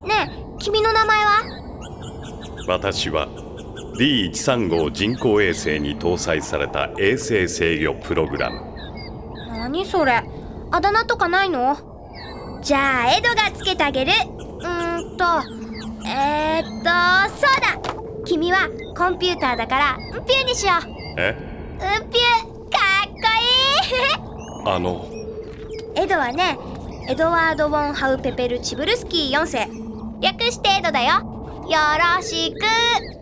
ねえ、君の名前は？ 私は D135 人工衛星に搭載された衛星制御プログラム。 何それ、あだ名とかないの？じゃあエドがつけてあげる。そうだ、君はコンピューターだからウピューにしよう。 え？ ウピュー、かっこいいエドはね、エドワード・ウォン・ハウペペル・チブルスキー4世、略してエドだよ。よろしく。